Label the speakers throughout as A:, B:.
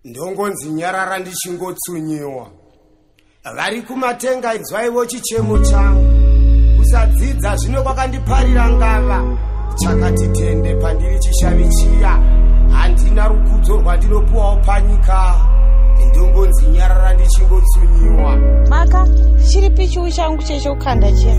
A: ndongonzi nyarara ndichingotsunyiwa. Vari kumatenga idzwaiwo chichemo changu. Usadzidza zvino kwakandiparira ngava. Chakati tende pandiri chishavichiya. Handina rukudzo rwandinopuwawo panyika. Ndongonzi nyarara ndichingotsunyiwa.
B: Maka, chiripi chiu changu chechokanda chiya?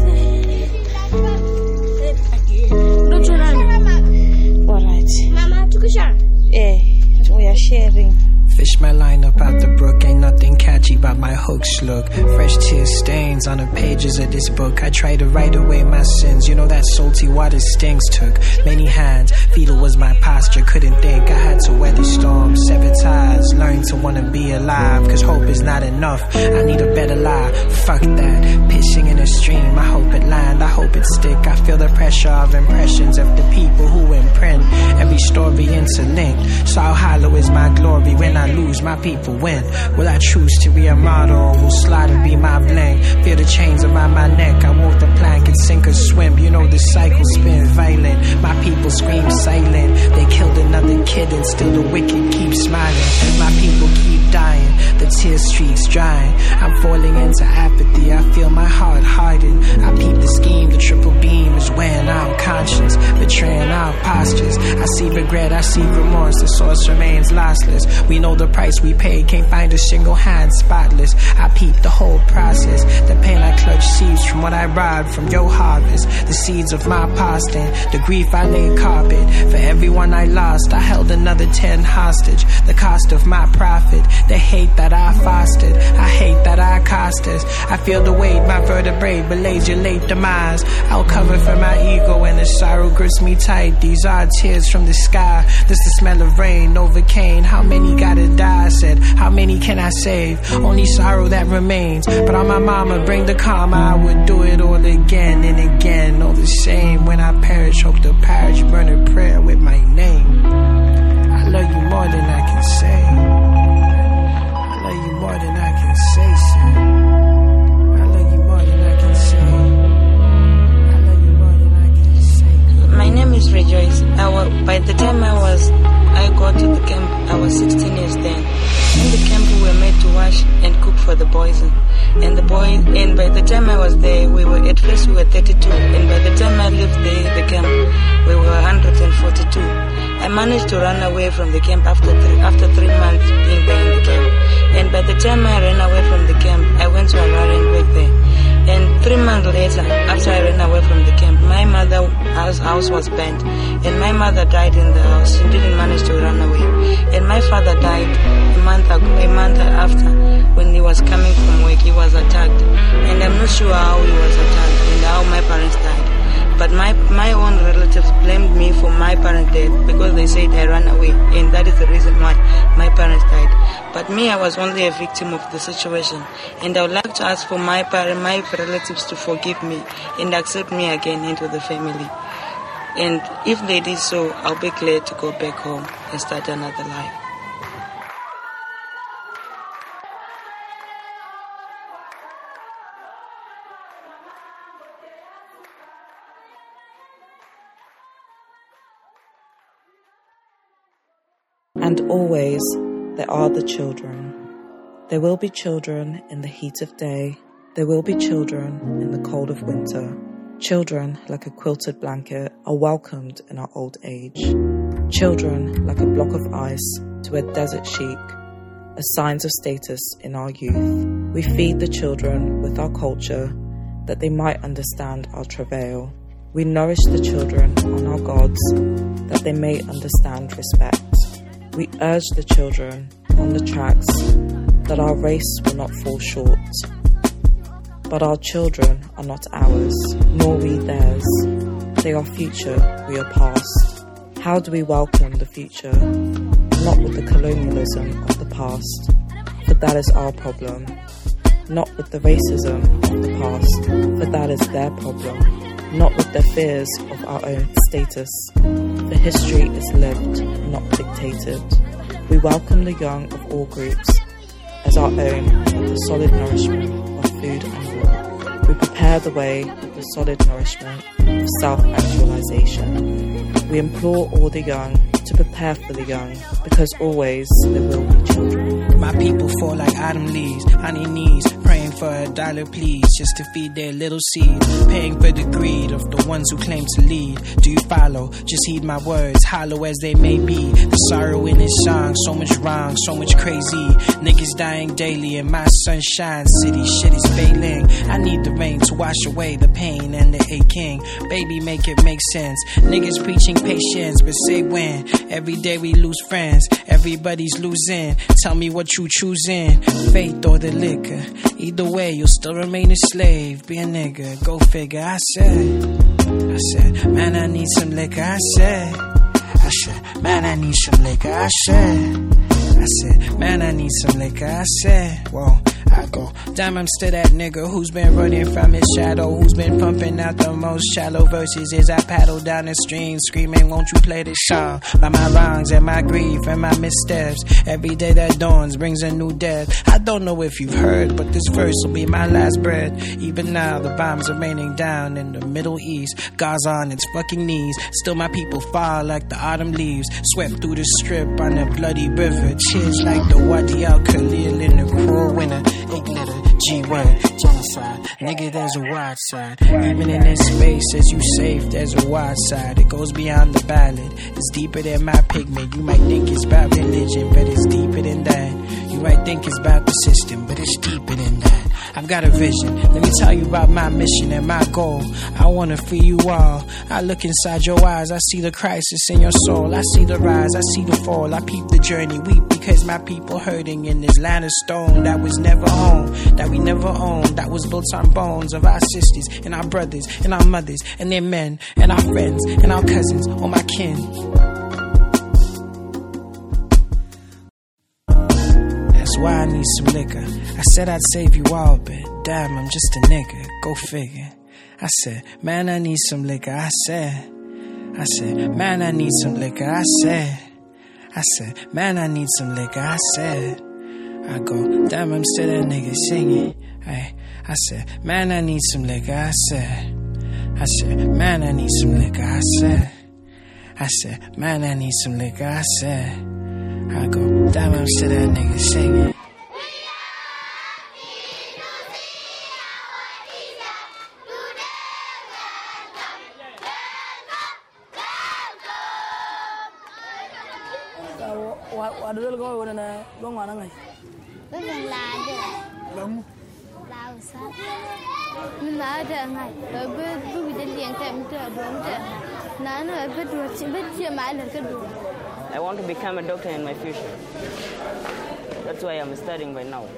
B: Alright.
C: Mama, tukusha?
B: We are sharing.
D: Fish my line up out the brook, ain't nothing catchy but my hooks look. Fresh tear stains on the pages of this book. I try to write away my sins, you know that salty water stings took many hands, fetal was my posture, couldn't think, I had to weather storms, sever ties, learn to wanna be alive, cause hope is not enough, I need a better life, fuck that, pitching in a stream, I hope it land, I hope it stick, I feel the pressure of impressions of the people who imprint, every story interlinked, so how hollow is my glory when I lose, my people win. Will I choose to be a model or will slide and be my bling? Feel the chains around my neck, I walk the plank and sink or swim. You know the cycle spin violent, my people scream silent. They killed another kid and still the wicked keep smiling. My people keep dying, the tear streaks drying. I'm falling into apathy, I feel my heart harden. I peep the scheme, the triple beam is wearing out conscience, betraying our postures. I see regret, I see remorse, the source remains lossless. We know the price we pay, can't find a single hand spotless. I peep the whole process, the pain I clutch seeds from what I robbed from your harvest, the seeds of my past and the grief I laid carpet. For everyone I lost, I held another 10 hostage, the cost of my profit, the hate that I fostered, I hate that I cost us. I feel the weight, my vertebrae belays your late demise. I'll cover for my ego and the sorrow grips me tight. These are tears from the sky, this the smell of rain, Novocaine. How many gotta die? I said, how many can I save? Only sorrow that remains. But on my mama, bring the karma, I would do it all again and again. All the same, when I perish, hope the parish burn a prayer with my name. I love you more than I can say. I love you more than I can say, sir. I love you more than I can say. I love you more than I can say.
E: My name is Rejoice. By the time I got to the camp, I was 16 years then. In the camp we were made to wash and cook for the boys. And by the time I was there, at first we were 32. And by the time I left the camp, we were 142. I managed to run away from the camp after 3 months being there in the camp. And by the time I ran away from the camp, I went to Harare back there. And 3 months later, after I ran away from the camp, my mother's house was burnt. And my mother died in the house. She didn't manage to run away. And my father died a month after, when he was coming from work. He was attacked. And I'm not sure how he was attacked and how my parents died. But my own relatives blamed me for my parents' death because they said I ran away. And that is the reason why my parents died. But me, I was only a victim of the situation. And I would like to ask for my relatives to forgive me and accept me again into the family. And if they did so, I'll be glad to go back home and start another life.
F: And always there are the children. There will be children in the heat of day. There will be children in the cold of winter. Children, like a quilted blanket, are welcomed in our old age. Children, like a block of ice to a desert chic, are signs of status in our youth. We feed the children with our culture that they might understand our travail. We nourish the children on our gods that they may understand respect. We urge the children on the tracks that our race will not fall short. But our children are not ours, nor we theirs. They are future, we are past. How do we welcome the future? Not with the colonialism of the past, for that is our problem. Not with the racism of the past, for that is their problem. Not with their fears of our own status, for history is lived, not dictated. We welcome the young of all groups as our own with the solid nourishment of food and work. We prepare the way with the solid nourishment of self-actualization. We implore all the young to prepare for the young, because always there will be children.
D: My people fall like autumn leaves, on their knees, praying for $1, please, just to feed their little seeds, paying for the greed of the ones who claim to lead. Do you follow? Just heed my words, hollow as they may be. The sorrow in this song, so much wrong, so much crazy. Niggas dying daily in my sunshine city, shit is failing. I need the rain to wash away the pain and the aching. Baby, make it make sense. Niggas preaching patience, but say when. Every day we lose friends, everybody's losing. Tell me what you choosing, faith or the liquor. Either way, you'll still remain a slave. Be a nigga, go figure. I said, man, I need some liquor. I said, man, I need some liquor. I said, man, I need some liquor. I said, whoa. I go, damn, I'm still that nigga who's been running from his shadow, who's been pumping out the most shallow verses as I paddle down the stream, screaming, won't you play this song? By my wrongs and my grief and my missteps, every day that dawns brings a new death. I don't know if you've heard, but this verse will be my last breath. Even now, the bombs are raining down in the Middle East. Gaza on its fucking knees, still my people fall like the autumn leaves, swept through the strip on the bloody river, cheers like the Wadi Al-Khalil in the cruel winter. Igniter, G-word, genocide. Nigga, there's a wide side. Even in this space, as you safe, there's a wide side. It goes beyond the ballad. It's deeper than my pigment. You might think it's about religion, but it's deeper than that. You might think it's about the system, but it's deeper than that. I've got a vision. Let me tell you about my mission and my goal. I wanna free you all. I look inside your eyes. I see the crisis in your soul. I see the rise. I see the fall. I peep the journey. Weep because my people hurting in this land of stone that was never home, that we never owned, that was built on bones of our sisters and our brothers and our mothers and their men and our friends and our cousins or my kin. That's why I need some liquor. I said I'd save you all, but damn, I'm just a nigga. Go figure. I said, man, I need some liquor. I said, man, I need some liquor. I said, man, I need some liquor. I said, I go, damn, I'm still that nigga singing. I said, man, I need some liquor. I said, man, I need some liquor. I said, man, I need some liquor. I said, I go, damn, I'm still that nigga singing.
C: Waduh kau udah na, kau mana ngai?
G: Kau yang lada.
C: Lemu.
G: Lausa. Mana ada ngai? Bebu kita liang tak muda, dua muda. Nana bebu bebu mana kedua.
E: I want to become a doctor in my future. That's why I'm studying right now.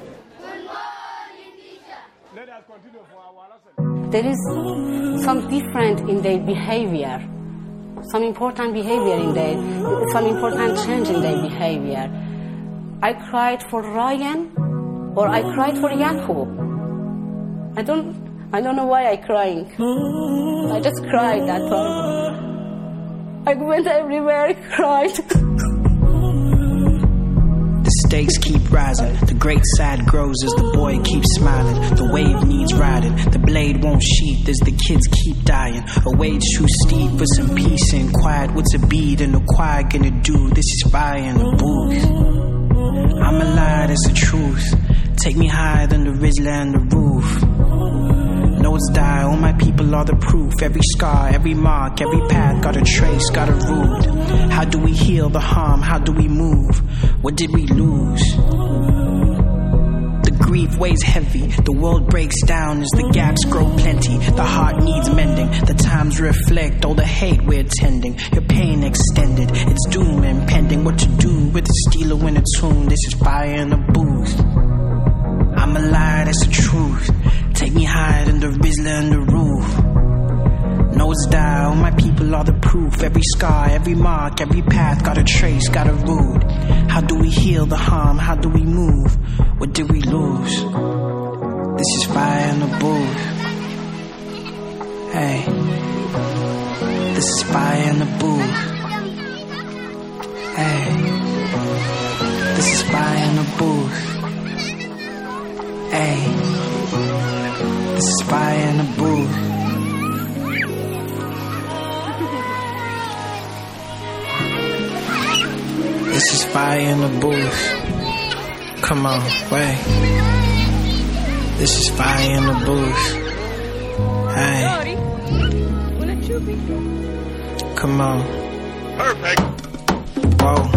C: Let us continue for our lesson.
H: There is some different in their behavior. Some important behavior in their, some important change in their behavior. I cried for Ryan, or I cried for Yakub. I don't know why I crying. I just cried that time. I went everywhere, I cried.
D: The stakes keep rising, the great side grows as the boy keeps smiling. The wave needs riding, the blade won't sheath as the kids keep dying. A wage too steep for some peace and quiet. What's a bead and a choir gonna do? This is fire in the booth. I'm a lie, that's the truth. Take me higher than the Rizzler and the roof. Notes die, all my people are the proof. Every scar, every mark, every path got a trace, got a root. How do we heal the harm? How do we move? What did we lose? The grief weighs heavy, the world breaks down as the gaps grow plenty. The heart needs mending, the times reflect all the hate we're tending. Your pain extended, it's doom impending. What to do with a steeler in a tune? This is fire in the booth. I'm a lie, that's the truth. Take me higher than the Rizzler and the roof. Notes die, all my people are the proof. Every scar, every mark, every path got a trace, got a root. How do we heal the harm? How do we move? What did we lose? This is fire in the booth. Hey, this is fire in the booth. Hey, this is fire in the booth. Hey, this is fire in the booth. fire in the booth. Come on, wait. This is fire in the booth. Hey. Come on.
I: Perfect.
D: Whoa.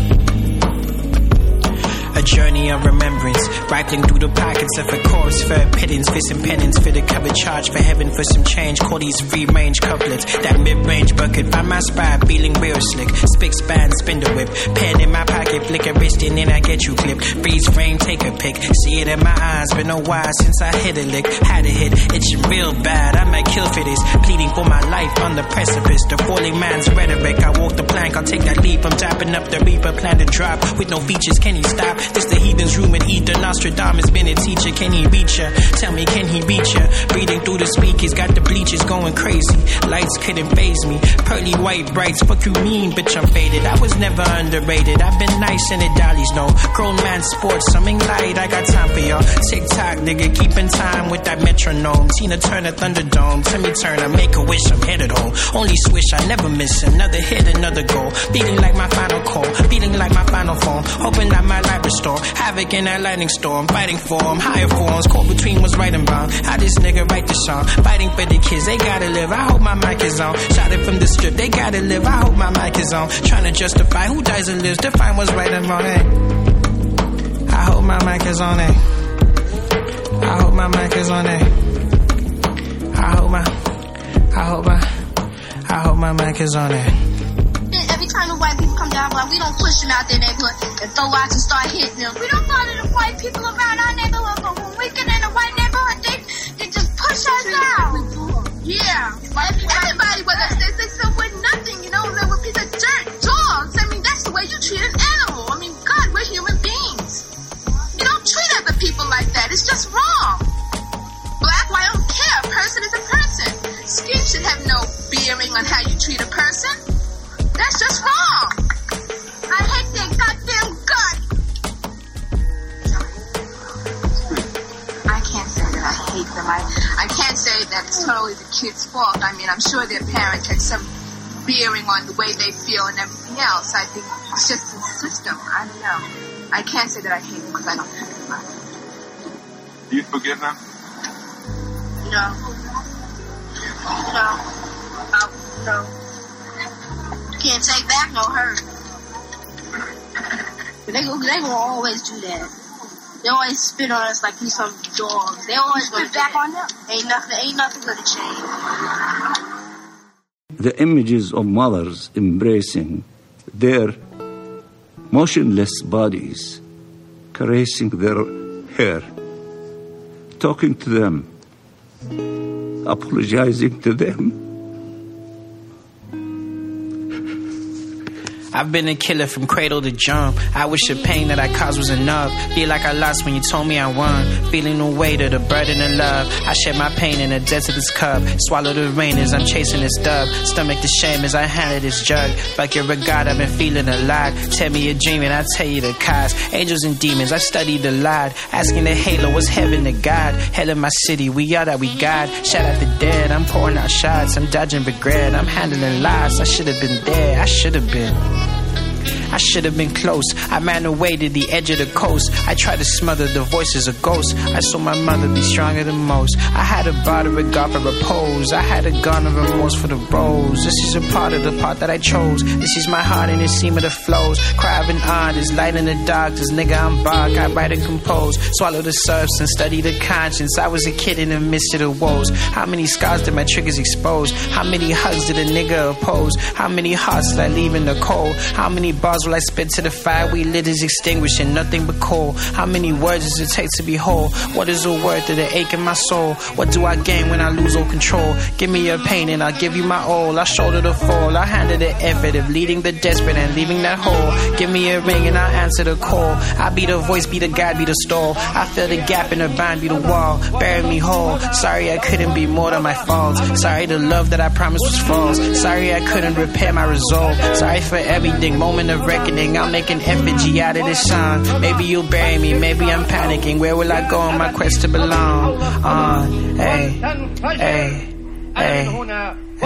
D: A journey of remembrance, rifling through the pockets of a corpse for a pittance, fist and penance for the covered charge for heaven for some change. Call these free range couplets, that mid-range bucket by my spine, feeling real slick. Spick span, spin the whip, pen in my pocket, flick a wrist and then I get you clipped. Freeze frame, take a pic, see it in my eyes. Been a while since I hit a lick, had a hit, itching real bad. I might kill for this, pleading for my life on the precipice. The falling man's rhetoric, I walk the plank, I'll take that leap. I'm tapping up the reaper, plan to drop with no features. Can he stop? This the heathen's room and ether. Nostradamus been a teacher. Can he reach ya? Tell me, can he reach ya? Breathing through the speakers, got the bleachers going crazy. Lights couldn't faze me. Pearly white brights, fuck you mean, bitch, I'm faded. I was never underrated. I've been nice in the dollies, no. Grown man sports, something light. I got time for y'all. TikTok, nigga, keeping time with that metronome. Tina Turner, Thunderdome. Timmy Turner, make a wish, I'm headed home. Only swish, I never miss another hit, another goal. Feeling like my final call, feeling like my final form. Hoping that my life restore. Havoc in that lightning storm, fighting for them, higher forms, caught between was right and wrong. How this nigga write the song, fighting for the kids, they gotta live. I hope my mic is on. Shot it from the strip, they gotta live. I hope my mic is on. Trying to justify who dies and lives, define what's right and wrong. Hey. I hope my mic is on. Hey. I hope my mic is on. Hey. I hope my mic is on. Hey.
J: Every time the white people come down, like, we don't push them out their neighborhood and throw rocks and start hitting them. We don't bother the white people around our neighborhood, but when we get in the white neighborhood, they just push us out. Yeah. Everybody was upstairs, they still with nothing, you know, they were a piece of dirt, dogs. I mean, that's the way you treat an animal. I mean, God, we're human beings. You don't treat other people like that. It's just wrong. Black, white, I don't care. A person is a person. Skin should have no bearing on how you treat a person. That's just wrong. I hate that goddamn gun. I can't say that I hate them. I can't say that it's totally the kid's fault. I mean, I'm sure their parents had some bearing on the way they feel and everything else. I think it's just the system. I don't know. I can't say that I hate them because I don't hate them.
I: Do you forgive them?
J: No. Can't take back no hurt. But they gonna always do that. They always spit on us like we some dogs. They always gonna spit back on them. Ain't nothing gonna change.
K: The images of mothers embracing their motionless bodies, caressing their hair, talking to them, apologizing to them.
D: I've been a killer from cradle to jump. I wish the pain that I caused was enough. Feel like I lost when you told me I won. Feeling the weight of the burden of love. I shed my pain in a desert's cup. Swallow the rain as I'm chasing this dub. Stomach the shame as I handle this jug. Fuck your regard, I've been feeling a lot. Tell me you're dreaming, I tell you the cause. Angels and demons, I studied a lot. Asking the halo, what's heaven to God? Hell in my city, we are that we got. Shout out the dead, I'm pouring out shots. I'm dodging regret, I'm handling lies. I should have been there, I should have been. I should have been close. I ran away to the edge of the coast. I tried to smother the voices of ghosts. I saw my mother be stronger than most. I had a bar to regard for repose. I had a gun of remorse for the rose. This is a part of the part that I chose. This is my heart and the seam of the flows. Cry and odd, there's light in the dark. This nigga I'm bark, I write and compose. Swallow the substance, study the conscience. I was a kid in the midst of the woes. How many scars did my triggers expose? How many hugs did a nigga oppose? How many hearts did I leave in the cold? How many bars will I spit to the fire we lit is extinguishing, nothing but coal. How many words does it take to be whole? What is the worth of the ache in my soul? What do I gain when I lose all control? Give me your pain and I'll give you my all. I'll shoulder the fall, I'll handle the effort of leading the desperate and leaving that hole. Give me a ring and I'll answer the call. I'll be the voice, be the guide, be the stall. I fill the gap in the bind, be the wall. Bury me whole. Sorry I couldn't be more than my faults. Sorry the love that I promised was false. Sorry I couldn't repair my resolve. Sorry for everything, moment of reckoning. I'll make an effigy out of this song. Maybe you'll bury me, maybe I'm panicking. Where will I go on my quest to belong? Hey, hey, hey,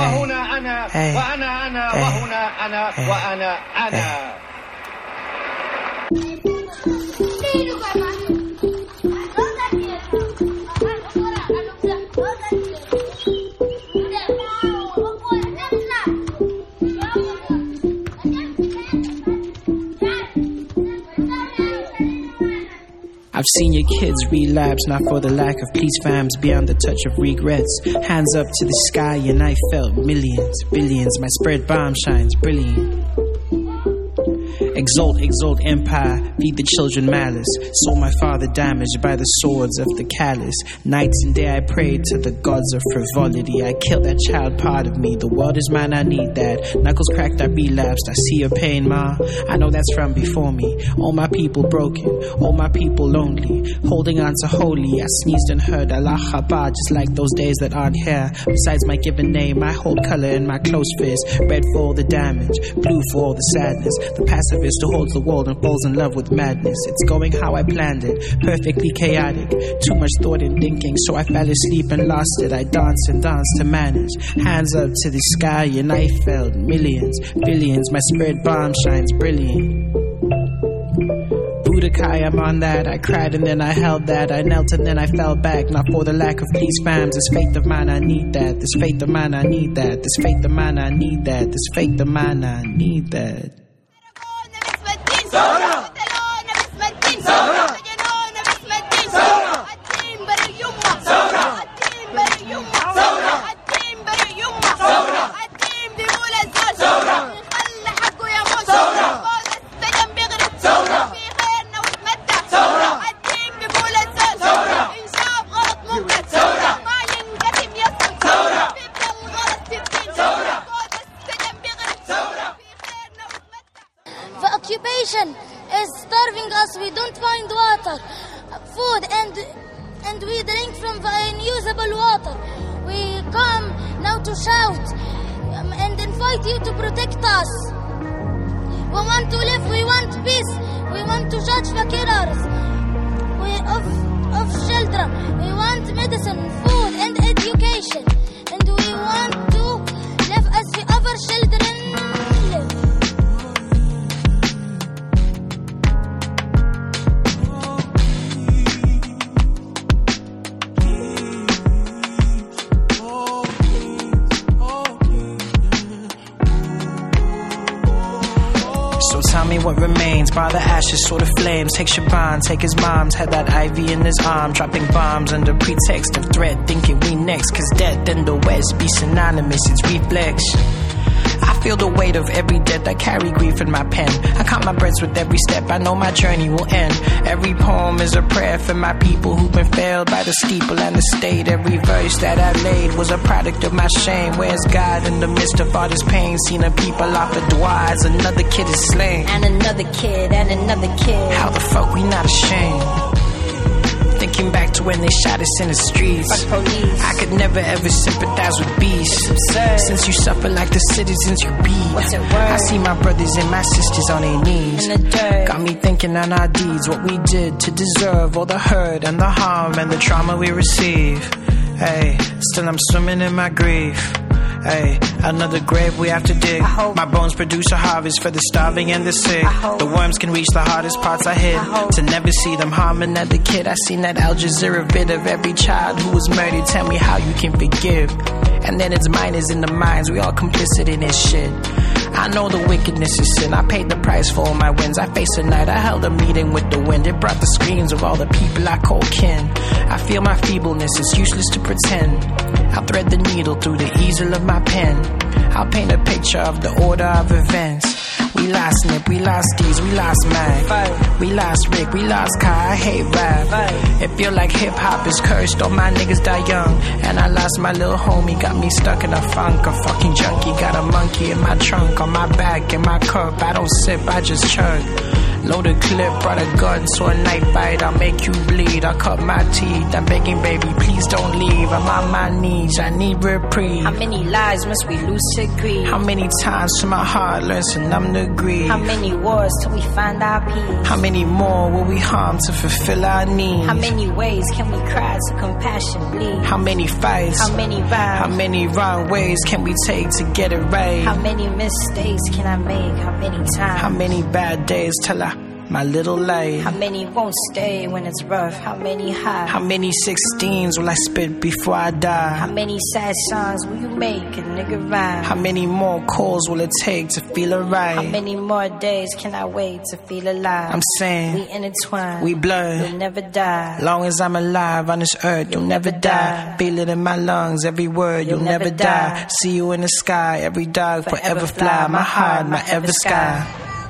D: hey, hey, hey. I've seen your kids relapse, not for the lack of police fams, beyond the touch of regrets. Hands up to the sky and I felt millions, billions. My spread bomb shines brilliant. Exalt, exalt empire, feed the children malice. Saw my father damaged by the swords of the callous. Nights and day I prayed to the gods of frivolity. I killed that child part of me. The world is mine, I need that. Knuckles cracked, I relapsed. I see your pain, ma. I know that's from before me. All my people broken, all my people lonely. Holding on to holy, I sneezed and heard Allah Khabar, just like those days that aren't here. Besides my given name, I hold color in my close fist. Red for all the damage, blue for all the sadness. The pacifist who holds the world and falls in love with madness. It's going how I planned it, perfectly chaotic. Too much thought and thinking, so I fell asleep and lost it. I danced and danced to manage. Hands up to the sky and I felt millions, billions. My spirit bomb shines brilliant. Budokai, I'm on that. I cried and then I held that. I knelt and then I fell back. Not for the lack of police fams. This faith of mine, I need that. This faith of mine, I need that. This faith of mine, I need that. This faith of mine, I need that.
J: ثورة ثورة
G: The occupation is starving us. We don't find water, food, and we drink from the unusable water. We come now to shout and invite you to protect us. We want to live, we want peace, we want to judge the killers of children. We want medicine, food, and education. And we want to live as the other children live.
D: So tell me what remains, by the ashes, sort of flames. Take Shaban, take his mom's, had that IV in his arm. Dropping bombs under pretext of threat, thinking we next. Cause death in the West be synonymous, it's reflex. I feel the weight of every death, I carry grief in my pen. I count my breaths with every step, I know my journey will end. Every poem is a prayer for my people who've been failed by the steeple and the state. Every verse that I laid was a product of my shame. Where's God in the midst of all this pain? Seen a people off the doigt as another kid is slain.
G: And another kid, and another kid.
D: How the fuck we not ashamed? Thinking back to when they shot us in the streets. I could never ever sympathize with beasts. Since you suffer like the citizens you be. I see my brothers and my sisters on their knees. Got me thinking on our deeds, what we did to deserve all the hurt and the harm and the trauma we receive. Hey, still I'm swimming in my grief. Hey, another grave we have to dig. My bones produce a harvest for the starving and the sick. The worms can reach the hardest parts I hid. To never see them harm another kid. I seen that Al Jazeera vid of every child who was murdered. Tell me how you can forgive. And then it's minors in the minds, we all complicit in this shit. I know the wickedness is sin. I paid the price for all my wins. I faced a night, I held a meeting with the wind. It brought the screams of all the people I call kin. I feel my feebleness, it's useless to pretend. I'll thread the needle through the easel of my pen. I'll paint a picture of the order of events. We lost Nip, we lost D's, we lost Mag. We lost Rick, we lost Kai, I hate rap. It feel like hip-hop is cursed, all my niggas die young. And I lost my little homie, got me stuck in a funk. A fucking junkie, got a monkey in my trunk. On my back, in my cup, I don't sip, I just chug. Loaded clip, brought a gun, so a knife bite, I'll make you bleed. I'll cut my teeth, I'm begging baby, please don't leave. I'm on my knees, I need reprieve.
G: How many lives must we lose to greed?
D: How many times till my heart learns to numb the grief?
G: How many wars till we find our peace?
D: How many more will we harm to fulfill our needs?
G: How many ways can we cry to compassion bleed?
D: How many fights?
G: How many vows?
D: How many wrong ways can we take to get it right?
G: How many mistakes can I make? How many times?
D: How many bad days till I my little light.
L: How many won't stay when it's rough? How many hide?
D: How many 16s will I spit before I die?
L: How many sad songs will you make a nigga rhyme?
D: How many more calls will it take to feel alright?
L: How many more days can I wait to feel alive?
D: I'm saying
L: we intertwine,
D: we blood.
L: You'll never die.
D: Long as I'm alive on this earth, you'll never die. Feel it in my lungs, every word, you'll never die. See you in the sky, every dog forever fly. My heart, my ever sky.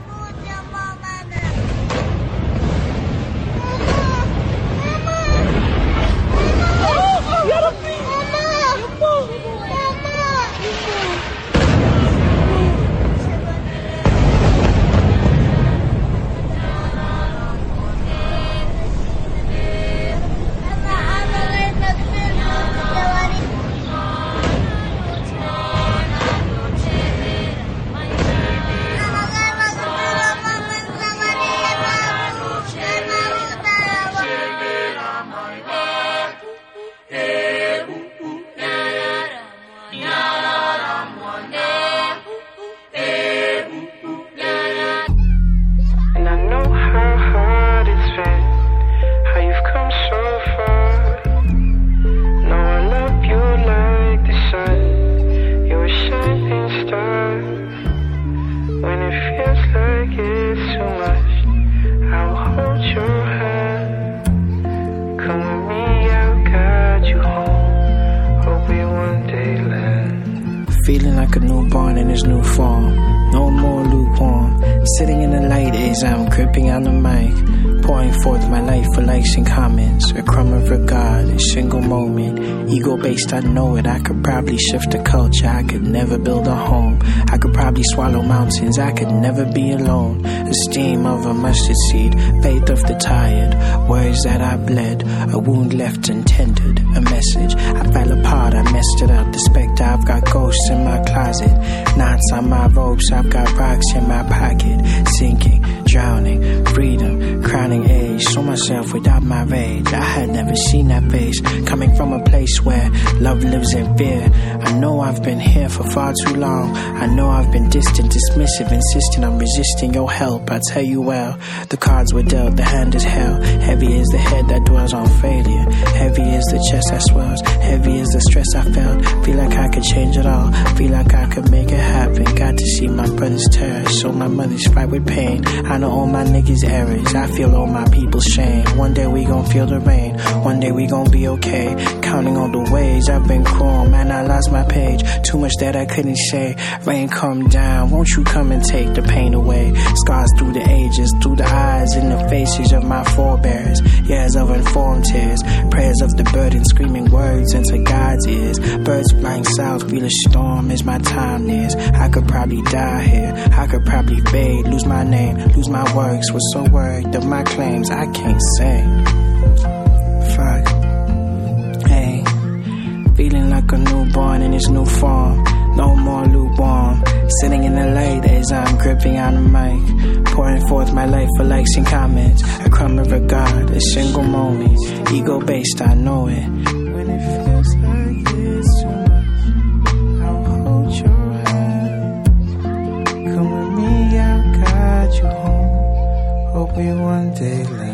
D: Feeling like a newborn in his new form. No more lukewarm. Sitting in the light as I'm gripping on the mic. Pouring forth my life for likes and comments. A crumb of regard, a single moment. Ego based, I know it. I could probably shift the culture. I could never build a home. I could probably swallow mountains. I could never be alone. Esteem of a mustard seed. Faith of the tired. Words that I bled. A wound left untended. A message. I fell apart. I messed it up. The spectre. I've got ghosts in my closet. Knots on my ropes. I've got rocks in my pocket. Sinking. Drowning. Freedom. Crowning age. Saw myself without my rage. I had never seen that face. Coming from a place where love lives in fear. I know I've been here for far too long. I know I've been distant, dismissive, insisting on resisting your help. I tell you well, the cards were dealt, the hand is held. Heavy is the head that dwells on failure. Heavy is the chest that swells. Heavy is the stress I felt. Feel like I could change it all. Feel like I could make it happen. Got to see my brother's terror, so my mother's fight with pain. I know all my niggas' errors. I feel all my people's shame. One day we gon' feel the rain. One day we gon' be okay. Counting all the ways I've been cruel, man, I lost my page. Too much that I couldn't say. Rain come down, won't you come and take the pain away? Scars through the ages, through the eyes and the faces of my forebears. Years of informed tears, prayers of the burden, screaming words into God's ears. Birds flying south, feel a storm as my time nears. I could probably die here, I could probably fade, lose my name, lose my works. Was so worried of my claims I can't say. Fuck. Hey, feeling like a newborn in his new form. No more lukewarm. Sitting in the light as I'm gripping on the mic. Pouring forth my life for likes and comments. A crumb of regard, a single moment. Ego based, I know it. When it feels like it's too much, I'll hold your hand. Come with me, I'll guide you home. Hope we one day land.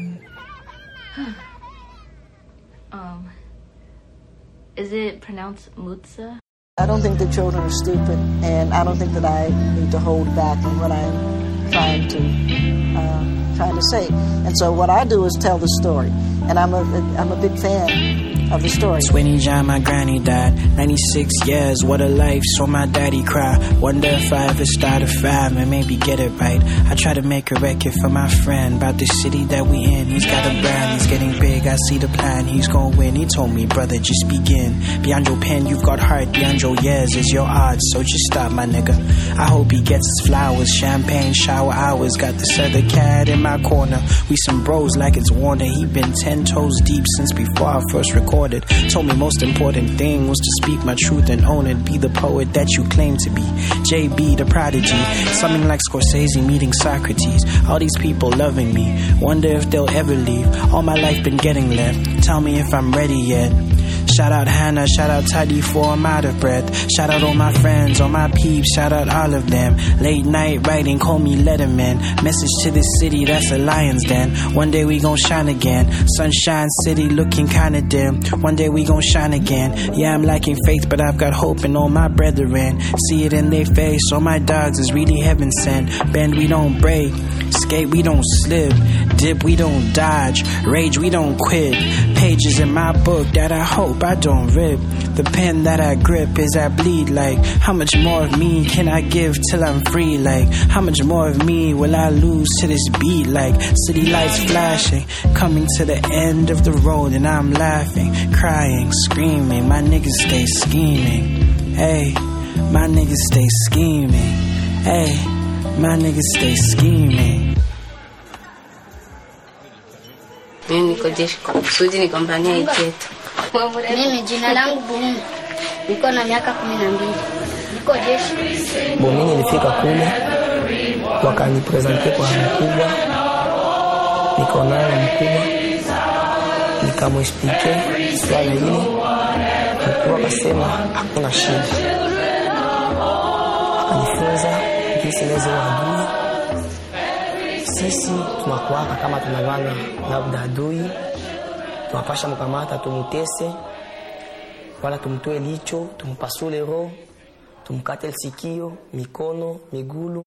M: Is it pronounced Mutsa?
N: I don't think that children are stupid, and I don't think that I need to hold back on what I'm trying to say. And so what I do is tell the story, and I'm a big fan of the story.
D: Sweeney John, my granny died. 96 years, what a life, saw my daddy cry. Wonder if I ever start a fire and maybe get it right. I try to make a record for my friend about the city that we in. He's got a brand, he's getting big, I see the plan, he's gonna win. He told me, brother, just begin. Beyond your pen, you've got heart, beyond your years is your odds, so just stop, my nigga. I hope he gets his flowers, champagne, shower hours. Got this other cat in my corner. We some bros like it's Warner. He been 10 toes deep since before I first recorded. Told me most important thing was to speak my truth and own it. Be the poet that you claim to be. JB the prodigy. Something like Scorsese meeting Socrates. All these people loving me. Wonder if they'll ever leave. All my life been getting left. Tell me if I'm ready yet. Shout out Hannah, shout out Teddy for I'm out of breath. Shout out all my friends, all my peeps, shout out all of them. Late night writing, call me Letterman. Message to the city, that's a lion's den. One day we gon' shine again. Sunshine City looking kinda dim. One day we gon' shine again. Yeah, I'm lacking faith, but I've got hope in all my brethren. See it in their face, all my dogs is really heaven sent. Bend, we don't break. Skate, we don't slip. Dip, we don't dodge. Rage, we don't quit. Pages in my book that I hope I don't rip. The pen that I grip is I bleed like. How much more of me can I give till I'm free? Like, how much more of me will I lose to this beat? Like, city lights flashing, coming to the end of the road, and I'm laughing, crying, screaming. My niggas stay scheming. Hey, my niggas stay scheming. Hey, my niggas stay scheming.
H: Mimi niko jeshi kwa kusudi nikombania ijetu.
G: Mimi jina langu Bumu. Niko na miaka 12. Niko jeshi.
O: Mimi nilifika kule wakanipresente kwa mkubwa. Niko naye mkubwa. Nikamwexplique swala hili. Mkubwa akasema hakuna shida. Akanifunza jinsi naweza kuadui. Sisi tunakuaka kama tunavana labda adui, tunapasha mkamata tumutese, wala tumtoe licho, tumpasule roho, tumkate sikio, mikono, migulu.